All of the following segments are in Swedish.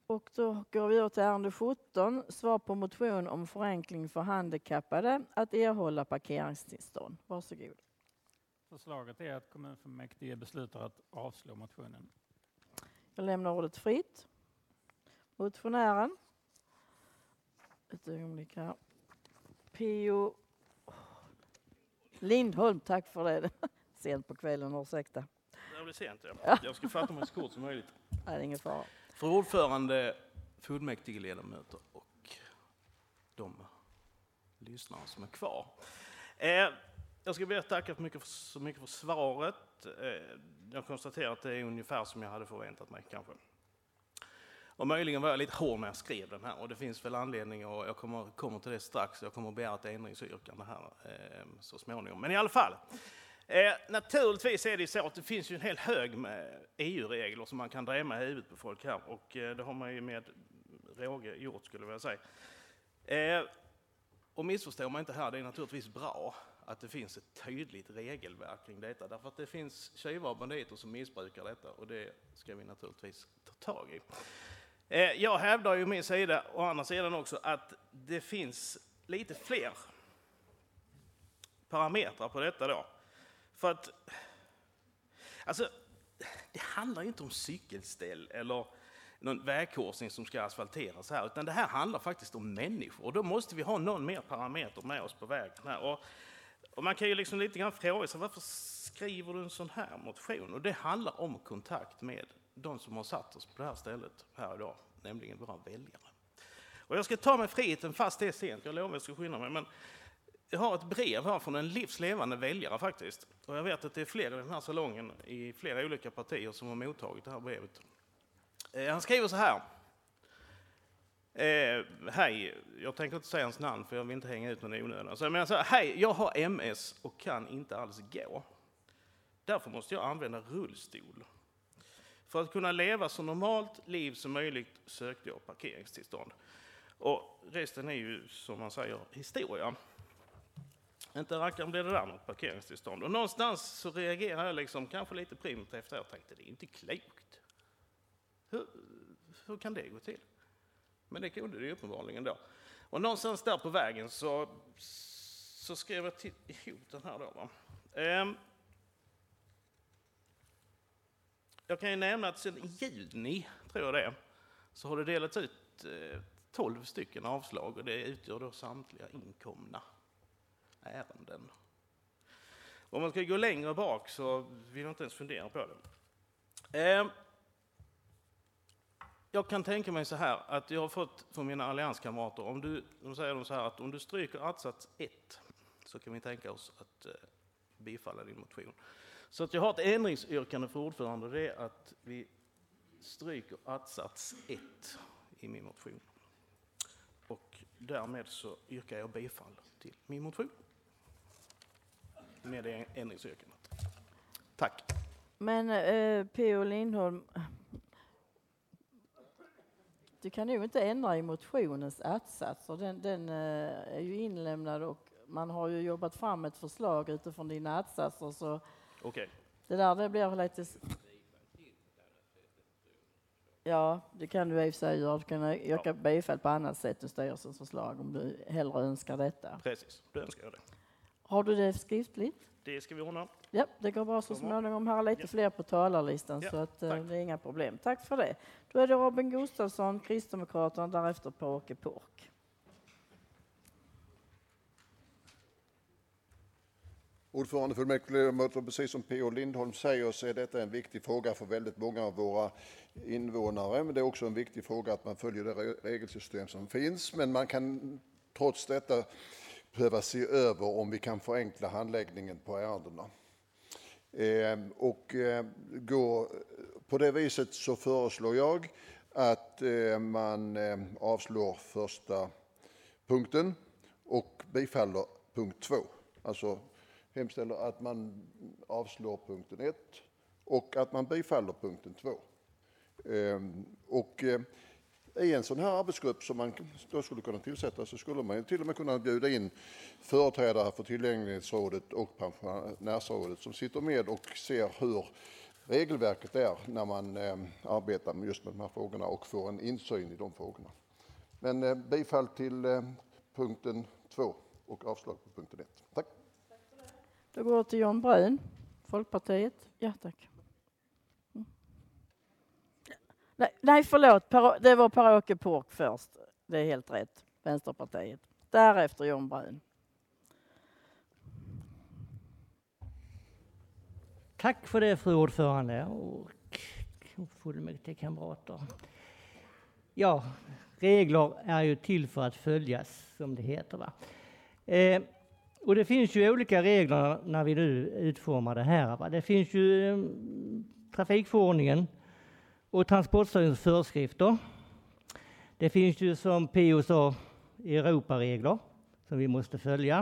Och då går vi över till ärende 17, svar på motion om förenkling för handikappade att erhålla parkeringstillstånd. Varsågod. Förslaget är att kommunfullmäktige beslutar att avslå motionen. Jag lämnar ordet fritt. Motionären. Ett ögonblick här. P.O. Lindholm, tack för det. Sent på kvällen, ursäkta. Det blir sent, ja. Jag ska fatta mig så kort som möjligt. Nej, det är ingen fara. För ordförande, fullmäktige ledamöter och de lyssnare som är kvar. Jag ska be att tacka så mycket för svaret. Jag konstaterar att det är ungefär som jag hade förväntat mig kanske. Och möjligen var jag lite hård när jag skrev den här och det finns väl anledning och jag kommer till det strax. Jag kommer att begära ett ändringsyrkande här så småningom. Men i alla fall. Naturligtvis är det så att det finns ju en hel hög med EU-regler som man kan drämma i huvudet på folk här och det har man ju med råge gjort skulle jag vilja säga. Och missförstår man inte här, det är naturligtvis bra att det finns ett tydligt regelverk kring detta därför att det finns tjuvar och banditer som missbrukar detta och det ska vi naturligtvis ta tag i. Jag hävdar ju min sida och andra sidan också att det finns lite fler parametrar på detta då. För att, alltså, det handlar inte om cykelställ eller någon vägkorsning som ska asfalteras här, utan det här handlar faktiskt om människor. Och då måste vi ha någon mer parameter med oss på vägen här. Och man kan ju liksom lite grann fråga sig, varför skriver du en sån här motion? Och det handlar om kontakt med de som har satt oss på det här stället här idag, nämligen våra väljare. Och jag ska ta mig friheten fast det är sent, jag lovar att jag ska skynda mig, men jag har ett brev här från en livslevande väljare faktiskt. Och jag vet att det är fler i den här salongen i flera olika partier som har mottagit det här brevet. Han skriver så här. Hej, jag tänker inte säga hans namn för jag vill inte hänga ut någon i onödan. Så jag menar så här, hej, jag har MS och kan inte alls gå. Därför måste jag använda rullstol. För att kunna leva så normalt liv som möjligt sökte jag parkeringstillstånd. Och resten är ju som man säger historia. Inte rackaren blev det där något parkeringstillstånd. Och någonstans så reagerar jag liksom kanske lite primitivt efter. Jag tänkte det är inte klokt. Hur kan det gå till? Men det kunde det ju uppenbarligen då. Och någonstans där på vägen så skrev jag ihop den här då. Va? Jag kan ju nämna att sedan i juni, tror jag det, så har det delats ut 12 stycken avslag och det utgör då samtliga inkomna ärenden. Om man ska gå längre bak så vill jag inte ens fundera på det. Jag kan tänka mig så här att jag har fått från mina allianskamrater, de säger så här att om du stryker att-sats 1 så kan vi tänka oss att bifalla din motion. Så att jag har ett ändringsyrkande för ordförande, det är att vi stryker att-sats 1 i min motion. Och därmed så yrkar jag bifall till min motion. Med det ändringsyrkandet. Tack. Men P.O. Lindholm, du kan ju inte ändra i motionens att-satser. Den är ju inlämnad och man har ju jobbat fram ett förslag utifrån dina att-satser. Så okay. Det blir lite... Ja, det kan du i och för sig göra. Du kan yrka bifall på annat sätt än styrelsens förslag om du hellre önskar detta. Precis, du önskar jag det. Har du det skriftligt? Det ska vi ordna. Ja, det går bra så småningom. Här är lite fler på talarlistan så att det är inga problem. Tack för det. Då är det Robin Gustafsson, Kristdemokraterna, därefter på Åke Pork. Ordförande fullmäktigeledamöter, precis som P.O. Lindholm säger så är detta en viktig fråga för väldigt många av våra invånare. Men det är också en viktig fråga att man följer det regelsystem som finns. Men man kan trots detta behöva se över om vi kan förenkla handläggningen på ärendena. På det viset så föreslår jag att man avslår första punkten och bifaller punkt 2. Alltså hemställer att man avslår punkten 1 och att man bifaller punkten 2. I en sån här arbetsgrupp som man då skulle kunna tillsätta så skulle man till och med kunna bjuda in företrädare för Tillgänglighetsrådet och Pensionärsrådet som sitter med och ser hur regelverket är när man arbetar just med de här frågorna och får en insyn i de frågorna. Men bifall till punkten 2 och avslag på punkten 1. Tack. Då går till John Brun, Folkpartiet. Ja, tack. Nej, förlåt. Det var Per-Åke Pårk först. Det är helt rätt. Vänsterpartiet. Därefter John Brun. Tack för det, fru ordförande och fullmäktigekamrater. Ja, regler är ju till för att följas, som det heter. Va? Och det finns ju olika regler när vi nu utformar det här. Va? Det finns ju trafikförordningen och Transportstyrelsens föreskrifter. Det finns ju, som P.O. sa, Europaregler som vi måste följa.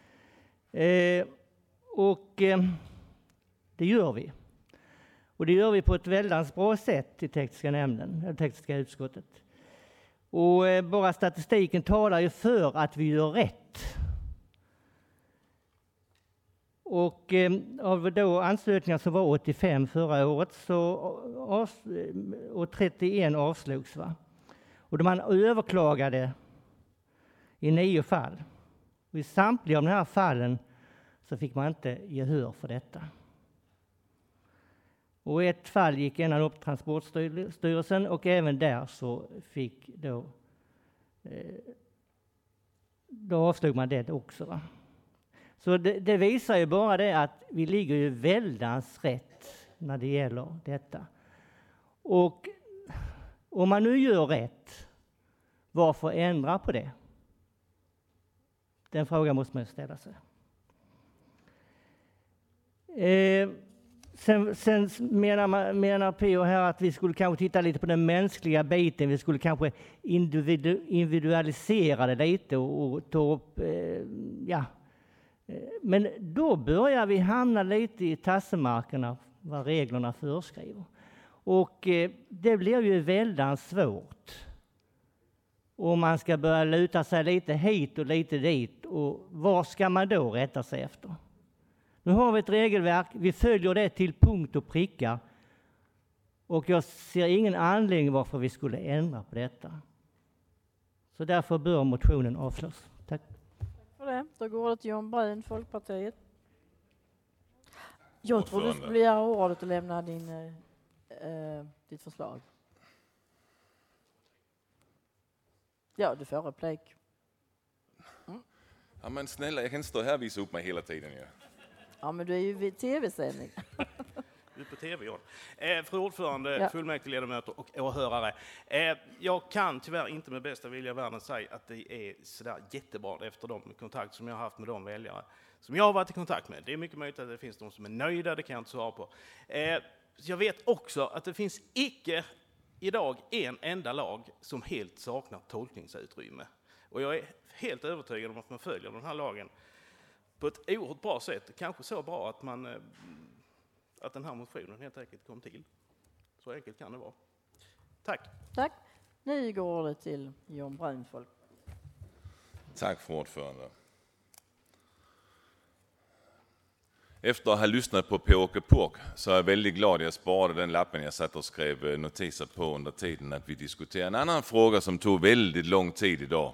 Det gör vi. Och det gör vi på ett väldigt bra sätt i tekniska utskottet. Och bara statistiken talar ju för att vi gör rätt. Och av då ansökningar som var 85 förra året och 31 avslogs. Va? Och man överklagade i 9 fall. Och i samtliga av de här fallen så fick man inte gehör för detta. Och ett fall gick ända upp till Transportstyrelsen och även där så fick då avslog man det också. Va? Så det visar ju bara det att vi ligger ju väldigt rätt när det gäller detta. Och om man nu gör rätt, varför ändra på det? Den frågan måste man ställa sig. Sen menar P.O. här att vi skulle kanske titta lite på den mänskliga biten. Vi skulle kanske individualisera det lite och ta upp, Men då börjar vi hamna lite i tassemarkerna vad reglerna föreskriver. Och det blir ju väldigt svårt. Och man ska börja luta sig lite hit och lite dit. Och vad ska man då rätta sig efter? Nu har vi ett regelverk, vi följer det till punkt och pricka. Och jag ser ingen anledning varför vi skulle ändra på detta. Så därför bör motionen avslås. Tack. Tack för det. Då går det till John Brun, Folkpartiet. Jag tror du skulle begära ordet och lämna ditt förslag. Ja, du får replik. Ja, men snälla, jag kan inte stå här och visa upp mig hela tiden. Ja. Ja, men du är ju vid tv-sändning. Du är på tv, John. Fru ordförande, fullmäktigeledamöter och åhörare. Jag kan tyvärr inte med bästa vilja i världen säga att det är sådär jättebra efter de kontakter som jag har haft med de väljare som jag har varit i kontakt med. Det är mycket möjligt att det finns de som är nöjda, det kan jag inte svara på. Jag vet också att det finns idag en enda lag som helt saknar tolkningsutrymme. Och jag är helt övertygad om att man följer den här lagen på ett oerhört bra sätt. Kanske så bra att den här motionen helt enkelt kom till. Så enkelt kan det vara. Tack. Tack. Nu går det till John Brun. Tack för ordförande. Efter att ha lyssnat på Per-Åke Pårk så är jag väldigt glad att jag sparade den lappen jag satt och skrev notiser på under tiden att vi diskuterar en annan fråga som tog väldigt lång tid idag.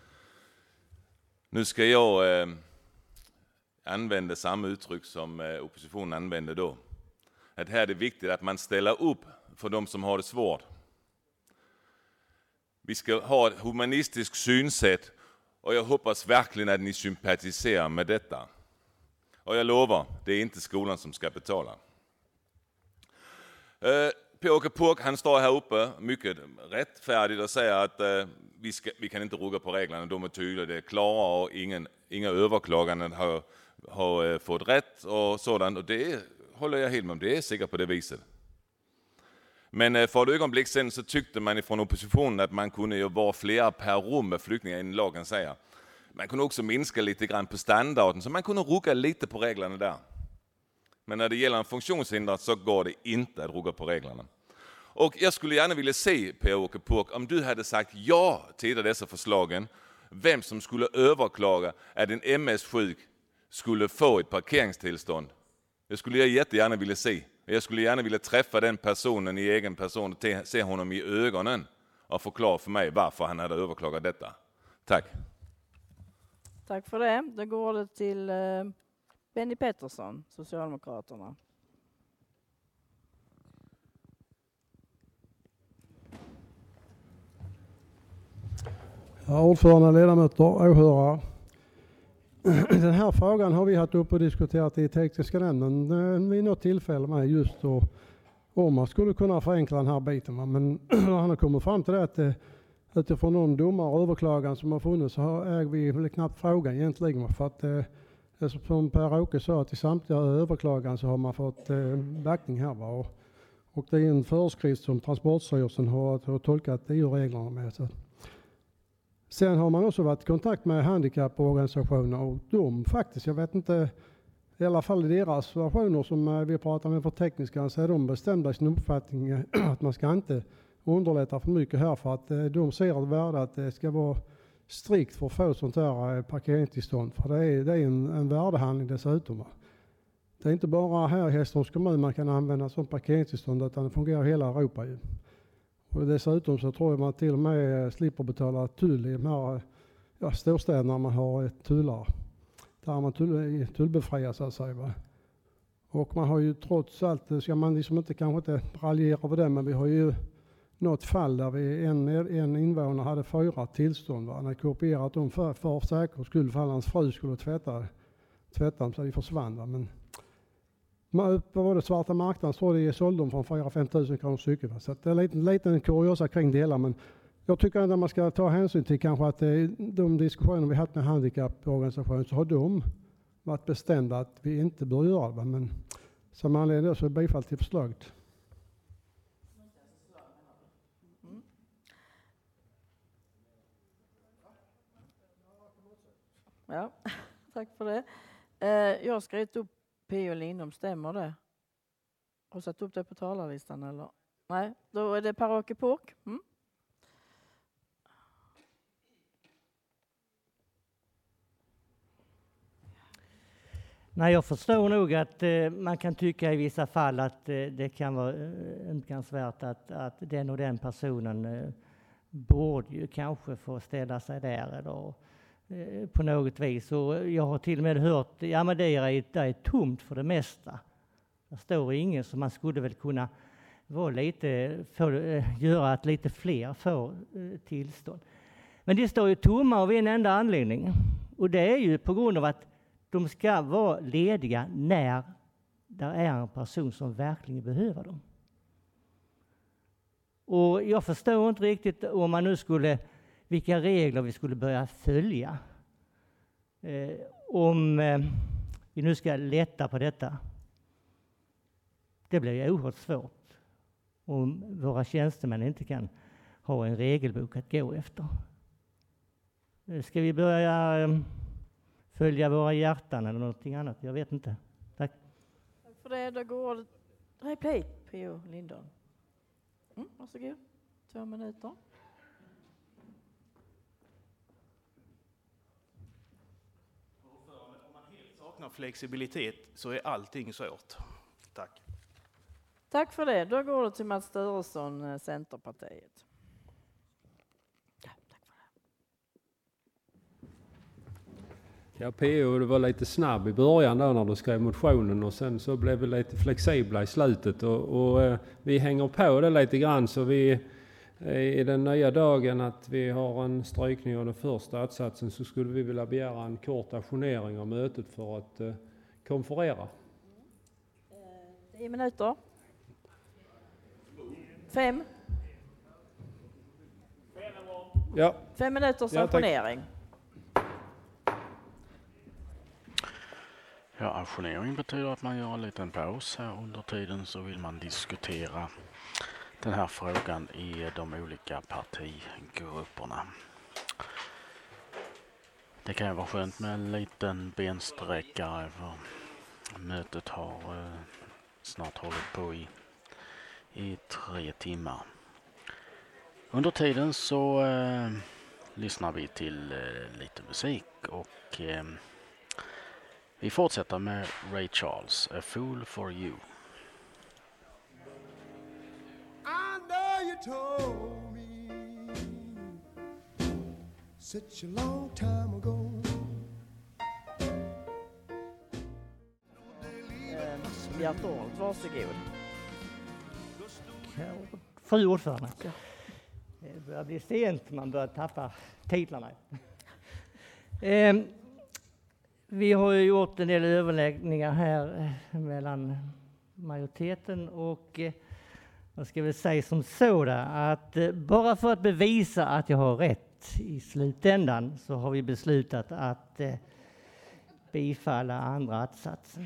Nu ska jag använda samma uttryck som oppositionen använde då. Att här är det viktigt att man ställer upp för de som har det svårt. Vi ska ha ett humanistiskt synsätt och jag hoppas verkligen att ni sympatiserar med detta. Och jag lovar, det är inte skolan som ska betala. Per-Åke Pårk, han står här uppe mycket rättfärdigt och säger att vi kan inte rucka på reglerna, de är tydliga, det är klara och inga överklaganden har fått rätt och sådant. Och det håller jag helt med om, det är säkert på det viset. Men för ett ögonblick sedan så tyckte man från oppositionen att man kunde ju vara flera per rum med flyktingar än lagen säger. Man kunde också minska lite grann på standarden så man kunde rucka lite på reglerna där. Men när det gäller en funktionshindrad så går det inte att rucka på reglerna. Och jag skulle gärna vilja se, Per-Åke Pårk, om du hade sagt ja till dessa förslagen, vem som skulle överklaga att en MS-sjuk skulle få ett parkeringstillstånd. Det skulle jag jättegärna vilja se Jag skulle gärna vilja träffa den personen i egen person och se honom i ögonen och förklara för mig varför han hade överklagat detta. Tack. Tack för det. Då går det till Benny Pettersson, Socialdemokraterna. Ja, ordförande, ledamöter, åhörare. Den här frågan har vi haft upp och diskuterat i tekniska nämnden vid något tillfälle med just då, om man skulle kunna förenkla den här biten. Men han har kommit fram till det att utifrån de domar och överklagan som har funnits så äger vi väl knappt frågan egentligen. För att som Per-Åke sa, att i samtliga överklagan så har man fått backning här. Och det är en föreskrift som Transportstyrelsen har tolkat EU-reglerna med. Så. Sen har man också varit i kontakt med handikapporganisationer och de faktiskt, jag vet inte, i alla fall i deras versioner som vi pratar med för tekniska, så är de bestämda i sin uppfattning att man ska inte underlätta för mycket här, för att de ser ett värde att det ska vara strikt för att få sånt här parkeringstillstånd. För det är en värdehandling dessutom. Det är inte bara här i Hässleholms kommun man kan använda som parkeringstillstånd, utan det fungerar i hela Europa ju. Och dessutom så tror jag man till och med slipper betala tull i de här storstäderna man har tullar. Där man tullbefriar så att säga. Va? Och man har ju trots allt, ska man liksom kanske inte raljera över det, men vi har ju något fall där en invånare hade 4 tillstånd. Va? Han hade kopierat dem för säkerhets skull, för hans fru skulle tvätta dem så de försvann. Va? Men vad var det, svarta marknaden står det i såldom från 4-5 000 kronor stycket. Va? Så det är en liten kuriosa kring det hela, men jag tycker ändå man ska ta hänsyn till kanske att de diskussioner vi haft med handikapporganisationer, så har de varit bestämda att vi inte bör göra det. Men som anledning så är bifall till förslaget. Ja, tack för det. Jag har skrivit upp P.O. Lindholm, stämmer det? Har du satt upp det på talarlistan eller? Nej, då är det Per-Åke Påk. Nej, jag förstår nog att man kan tycka i vissa fall att det kan vara önskansvärt att den och den personen borde ju kanske få ställa sig där eller på något vis. Och jag har till och med hört, ja men det är tomt för det mesta. Det står ingen, så man skulle väl kunna göra att lite fler får tillstånd. Men det står ju tomma av en enda anledning. Och det är ju på grund av att de ska vara lediga när det är en person som verkligen behöver dem. Och jag förstår inte riktigt om man nu vilka regler vi skulle börja följa. Om vi nu ska lätta på detta. Det blir ju oerhört svårt om våra tjänstemän inte kan ha en regelbok att gå efter. Ska vi börja följa våra hjärtan eller någonting annat? Jag vet inte. Tack. Tack för det. Då går replay P.O. Lindholm. Varsågod. 2 minuter. Om man helt saknar flexibilitet så är allting svårt. Tack. Tack för det. Då går det till Mats Sturesson, Centerpartiet. Ja, tack för det. Ja, P.O. det var lite snabb i början då när du skrev motionen, och sen så blev vi lite flexibla i slutet och vi hänger på det lite grann, så vi i den nya dagen att vi har en strykning av den första attsatsen, så skulle vi vilja begära en kort ajournering av mötet för att konferera. 10 minuter. 5. Ja. 5 minuters ajournering. Ja, ajournering betyder att man gör en liten paus här. Under tiden så vill man diskutera den här frågan i de olika partigrupperna. Det kan ju vara skönt med en liten bensträckare, för mötet har snart hållit på i 3 timmar. Under tiden så lyssnar vi till lite musik och vi fortsätter med Ray Charles, A Fool for You. told me such a long time ago. Bjart Orlt, varsågod. Fru ordförande. Det börjar bli sent, man börjar tappa titlarna. Vi har ju gjort en del överläggningar här mellan majoriteten och jag ska väl säga som sådan att bara för att bevisa att jag har rätt i slutändan så har vi beslutat att bifalla andra att-satsen.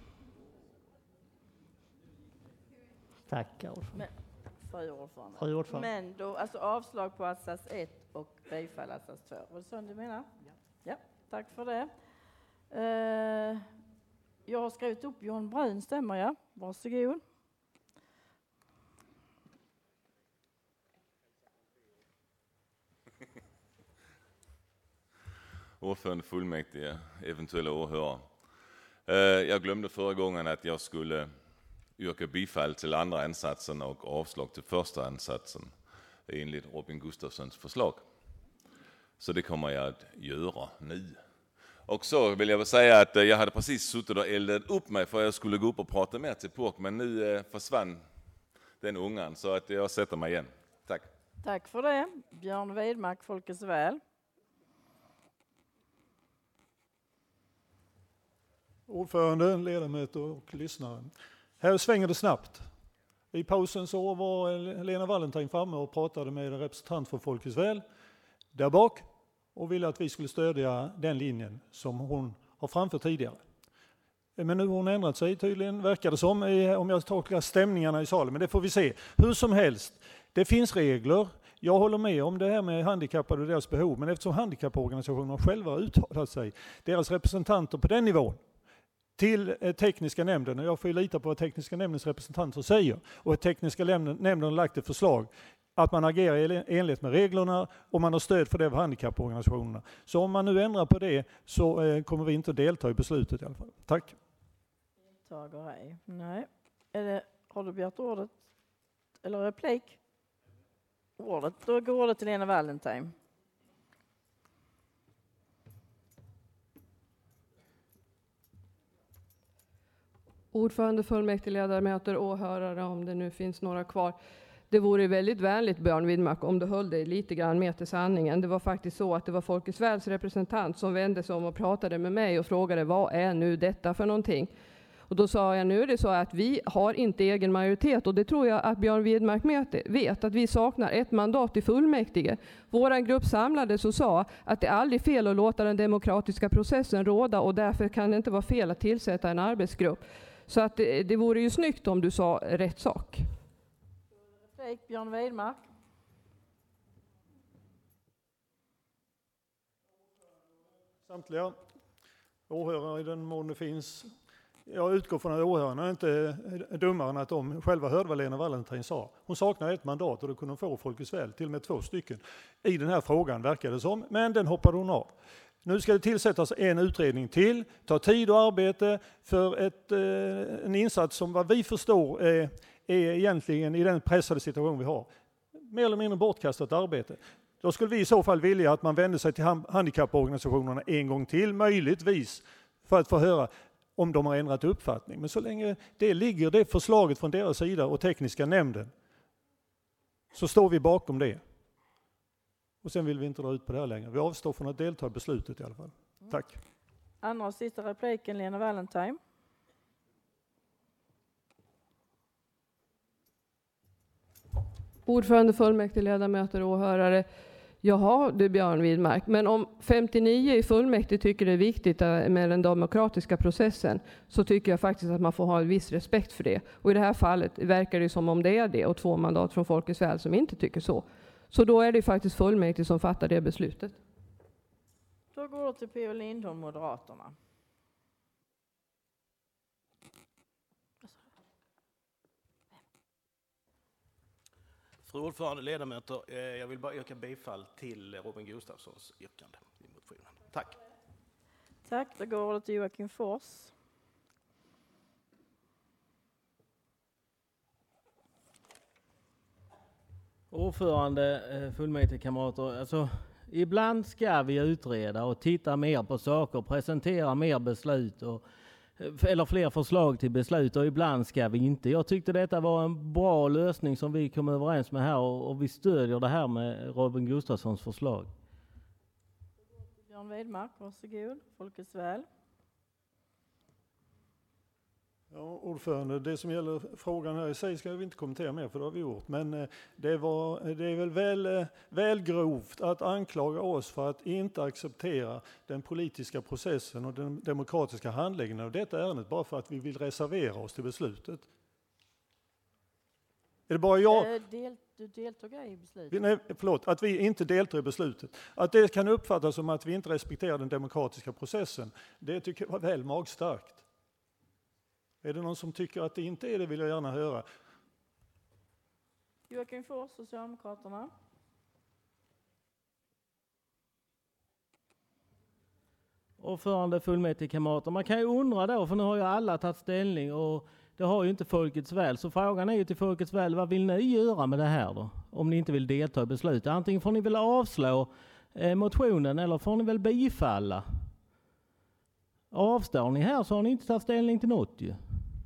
Tack, ordförande. Fru ordförande. Fru ordförande. Men då, alltså avslag på att-sats 1 och bifall att-sats 2. Var det så du menar? Ja, tack för det. Jag har skrivit upp John Brun, stämmer jag? Varsågod. Ordförande, fullmäktige, eventuella åhörare. Jag glömde förra gången att jag skulle yrka bifall till andra ansatsen och avslag till första ansatsen enligt Robin Gustafssons förslag. Så det kommer jag att göra nu. Och så vill jag väl säga att jag hade precis suttit och eldat upp mig för jag skulle gå upp och prata mer till POK, men nu försvann den ungan så att jag sätter mig igen. Tack. Tack för det. Björn Widmark, Folkets väl. Ordförande, ledamöter och lyssnare. Här svänger det snabbt. I pausen så var Lena Wallentheim framme och pratade med en representant för Folkets väl där bak och ville att vi skulle stödja den linjen som hon har framfört tidigare. Men nu har hon ändrat sig tydligen, verkar det som, om jag tolkar stämningarna i salen. Men det får vi se. Hur som helst, det finns regler. Jag håller med om det här med handikappade och deras behov, men eftersom handikapporganisationerna själva har uttalat sig, deras representanter på den nivån, till tekniska nämnden, och jag får ju lita på vad tekniska nämndens representanter säger, och tekniska nämnden har lagt ett förslag att man agerar i enlighet med reglerna och man har stöd för det av handikapporganisationerna. Så om man nu ändrar på det så kommer vi inte att delta i beslutet i alla fall. Tack. Nej. Har du begärt ordet? Eller replik? Ordet. Då går ordet till Lena Wallentheim. Ordförande, fullmäktige, ledamöter, åhörare, om det nu finns några kvar. Det vore väldigt vänligt, Björn Widmark, om du höll dig lite grann med till sanningen. Det var faktiskt så att det var Folkets väls representant som vände sig om och pratade med mig och frågade vad är nu detta för någonting. Och då sa jag, nu är det så att vi har inte egen majoritet, och det tror jag att Björn Widmark vet, att vi saknar ett mandat i fullmäktige. Våran grupp samlades och sa att det är aldrig fel att låta den demokratiska processen råda, och därför kan det inte vara fel att tillsätta en arbetsgrupp. Så att det vore ju snyggt om du sa rätt sak. Björn Widmark. Samtliga åhörare i den mån det finns. Jag utgår från att åhörarna inte är dummare än att de själva hörde vad Lena Wallentheim sa. Hon saknar ett mandat och då kunde hon få Folkets väl, till och med 2 stycken. I den här frågan verkar det som, men den hoppade hon av. Nu ska det tillsättas en utredning till, ta tid och arbete för en insats som vad vi förstår är egentligen i den pressade situation vi har. Mer eller mindre bortkastat arbete. Då skulle vi i så fall vilja att man vänder sig till handikapporganisationerna en gång till, möjligtvis, för att få höra om de har ändrat uppfattning. Men så länge det ligger det förslaget från deras sida och tekniska nämnden så står vi bakom det. Och sen vill vi inte dra ut på det här längre. Vi avstår från att delta i beslutet i alla fall. Tack. Andra och sista repliken, Lena Wallentheim. Ordförande, fullmäktige, ledamöter och åhörare. Jaha, det är Björn Widmark. Men om 59 i fullmäktige tycker det är viktigt med den demokratiska processen, så tycker jag faktiskt att man får ha en viss respekt för det. Och i det här fallet verkar det som om det är det, och 2 mandat från Folkets väl som inte tycker så. Så då är det faktiskt fullmäktige som fattar det beslutet. Då går det till P.O. Lindholm, Moderaterna. Fru ordförande, ledamöter, jag vill bara yrka bifall till Robin Gustafssons yrkande i motionen. Tack. Tack, då går det till Joakim Fors. Ordförande, fullmäktigekamrater, alltså ibland ska vi utreda och titta mer på saker, presentera mer beslut eller fler förslag till beslut, och ibland ska vi inte. Jag tyckte detta var en bra lösning som vi kom överens med här, och vi stödjer det här med Robin Gustafssons förslag. Björn Widmark, varsågod. Folkets väl. Ja, ordförande, det som gäller frågan här i sig ska vi inte kommentera mer, för det har vi gjort. Men det är väl grovt att anklaga oss för att inte acceptera den politiska processen och den demokratiska handläggningen av detta ärendet bara för att vi vill reservera oss till beslutet. Är det bara jag? Du deltog i beslutet? Nej, förlåt, att vi inte deltar i beslutet. Att det kan uppfattas som att vi inte respekterar den demokratiska processen, det tycker jag var väl magstarkt. Är det någon som tycker att det inte är det, vill jag gärna höra. Joakim Fors, Socialdemokraterna. Ordförande, fullmäktigekamrater, man kan ju undra då, för nu har ju alla tagit ställning och det har ju inte Folkets väl. Så frågan är ju till Folkets väl, vad vill ni göra med det här då? Om ni inte vill delta i beslutet. Antingen får ni väl avslå motionen eller får ni väl bifalla. Avstår ni här så har ni inte tagit ställning till något ju.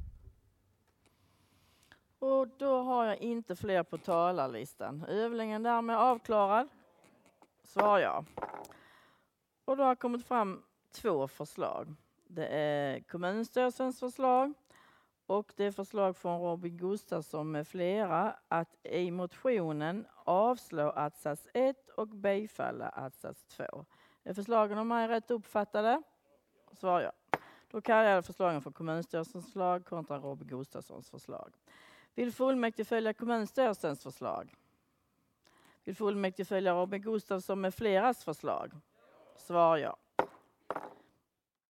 Och då har jag inte fler på talarlistan. Övningen därmed avklarad. Svar ja. Och då har kommit fram 2 förslag. Det är kommunstyrelsens förslag och det är förslag från Robin Gustafsson med flera att i motionen avslå atsats 1 och bifalla atsats 2. Är förslagen om mig rätt uppfattade? Svar ja. Då kallar jag förslagen för kommunstyrelsens förslag kontra Robin Gustafssons förslag. Vill fullmäktige följa kommunstyrelsens förslag? Vill fullmäktige följa Robin Gustafsson med fleras förslag? Svar ja.